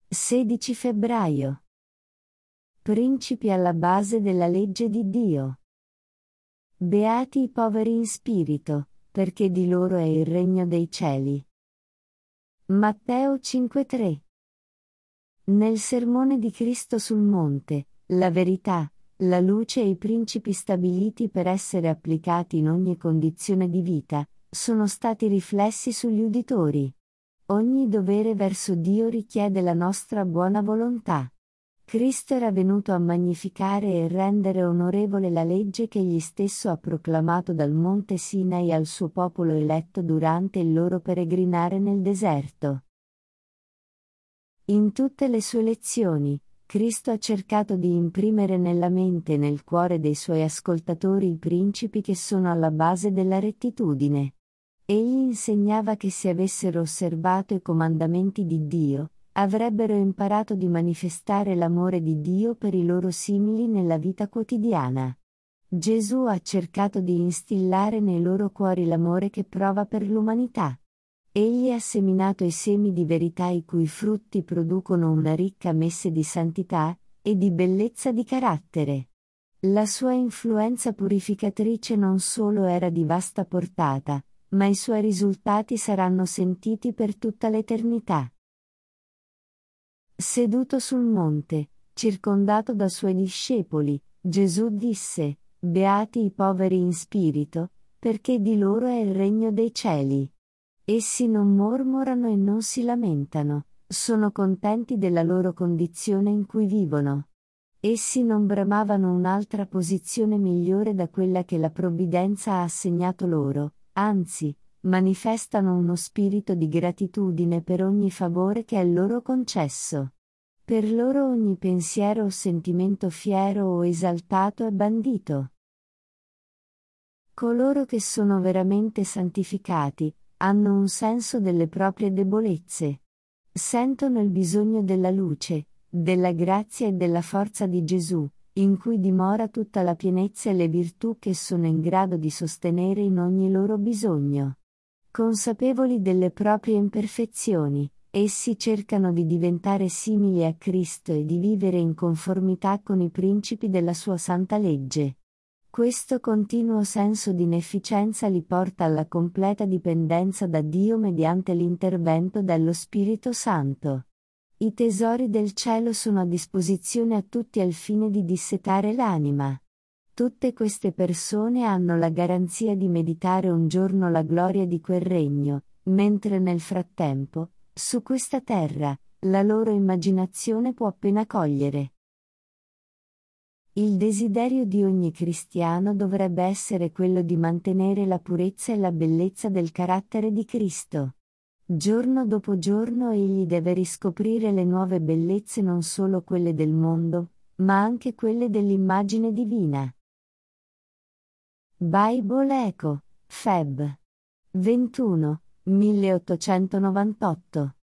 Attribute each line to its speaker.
Speaker 1: 16 febbraio. Principi alla base della legge di Dio. Beati i poveri in spirito, perché di loro è il regno dei cieli. Matteo 5,3. Nel sermone di Cristo sul monte, la verità, la luce e i principi stabiliti per essere applicati in ogni condizione di vita, sono stati riflessi sugli uditori. Ogni dovere verso Dio richiede la nostra buona volontà. Cristo era venuto a magnificare e rendere onorevole la legge che egli stesso ha proclamato dal monte Sinai al suo popolo eletto durante il loro peregrinare nel deserto. In tutte le sue lezioni, Cristo ha cercato di imprimere nella mente e nel cuore dei suoi ascoltatori i principi che sono alla base della rettitudine. Egli insegnava che se avessero osservato i comandamenti di Dio, avrebbero imparato di manifestare l'amore di Dio per i loro simili nella vita quotidiana. Gesù ha cercato di instillare nei loro cuori l'amore che prova per l'umanità. Egli ha seminato i semi di verità i cui frutti producono una ricca messe di santità e di bellezza di carattere. La sua influenza purificatrice non solo era di vasta portata, ma i suoi risultati saranno sentiti per tutta l'eternità. Seduto sul monte, circondato da suoi discepoli, Gesù disse: Beati i poveri in spirito, perché di loro è il regno dei cieli. Essi non mormorano e non si lamentano, sono contenti della loro condizione in cui vivono. Essi non bramavano un'altra posizione migliore da quella che la provvidenza ha assegnato loro, anzi, manifestano uno spirito di gratitudine per ogni favore che è loro concesso. Per loro ogni pensiero o sentimento fiero o esaltato è bandito. Coloro che sono veramente santificati, hanno un senso delle proprie debolezze. Sentono il bisogno della luce, della grazia e della forza di Gesù, in cui dimora tutta la pienezza e le virtù che sono in grado di sostenere in ogni loro bisogno. Consapevoli delle proprie imperfezioni, essi cercano di diventare simili a Cristo e di vivere in conformità con i principi della sua santa legge. Questo continuo senso di inefficienza li porta alla completa dipendenza da Dio mediante l'intervento dello Spirito Santo. I tesori del cielo sono a disposizione a tutti al fine di dissetare l'anima. Tutte queste persone hanno la garanzia di meditare un giorno la gloria di quel regno, mentre nel frattempo, su questa terra, la loro immaginazione può appena cogliere. Il desiderio di ogni cristiano dovrebbe essere quello di mantenere la purezza e la bellezza del carattere di Cristo. Giorno dopo giorno egli deve riscoprire le nuove bellezze, non solo quelle del mondo, ma anche quelle dell'immagine divina. Bible Echo, Feb. 21, 1898